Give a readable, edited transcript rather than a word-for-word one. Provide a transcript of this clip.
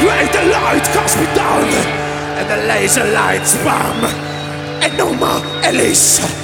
where the light cuts me down, and the laser lights bomb, and no more Elise.